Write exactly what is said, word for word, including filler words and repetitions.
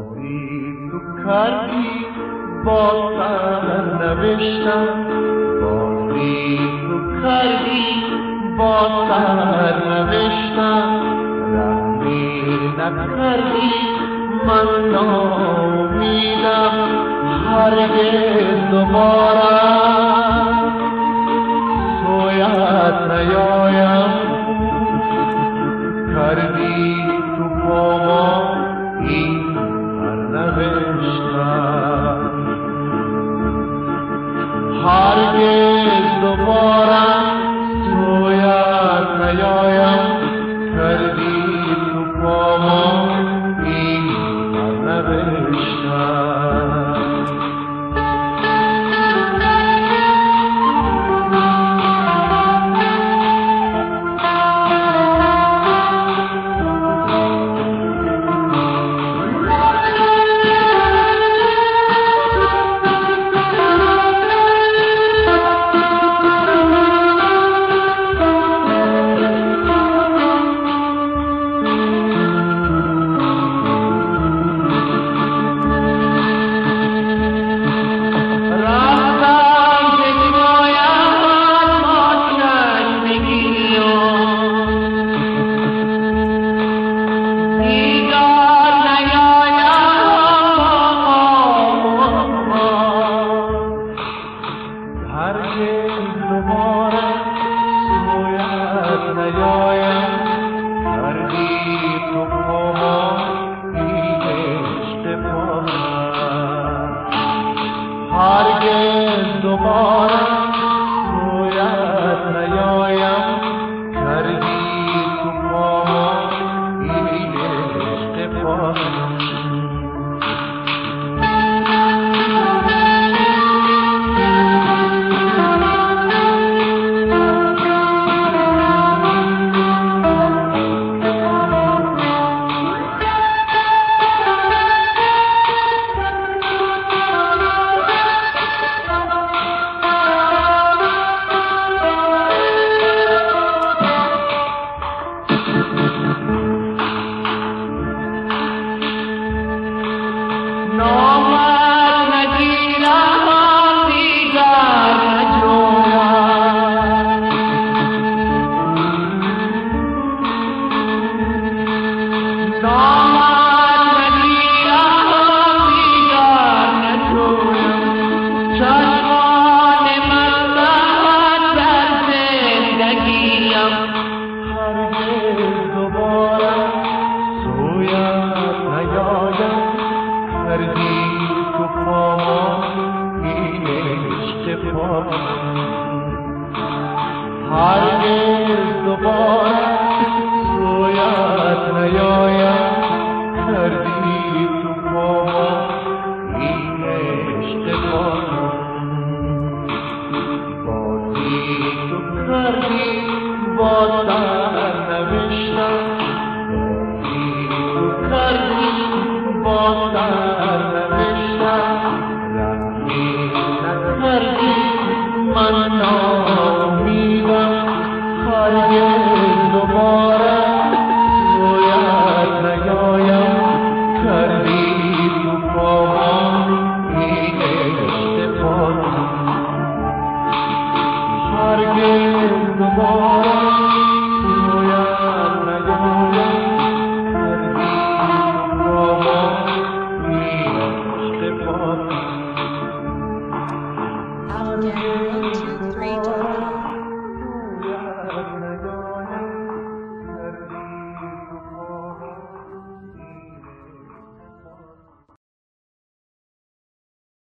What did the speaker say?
بازی تو کردی با سرنوشتم، بازی تو کردی با سرنوشتم، رحمی نکردی من ناامیدم هرگز دوباره سویت نیایم. کردی تو با ما این سرنوشتم، هرگز دوباره سویت نیایم. کردی تو با ما این سرنوشتم. هرگز دوباره رویت نیایم. کردی تو با ما این عشق پایم. هرگز دوباره رویت نیایم. کردی تو با ما این عشق پایم. بازی تو کردی با سرنوشتم، بازی تو کردی با سرنوشتم، رحمی نکردی من ناامیدم هرگز دوباره رویت نیایم. کردی تو با ما این عشق پایم. هرگز دوباره رویت نیایم. کردی تو با ما این عشق پایم.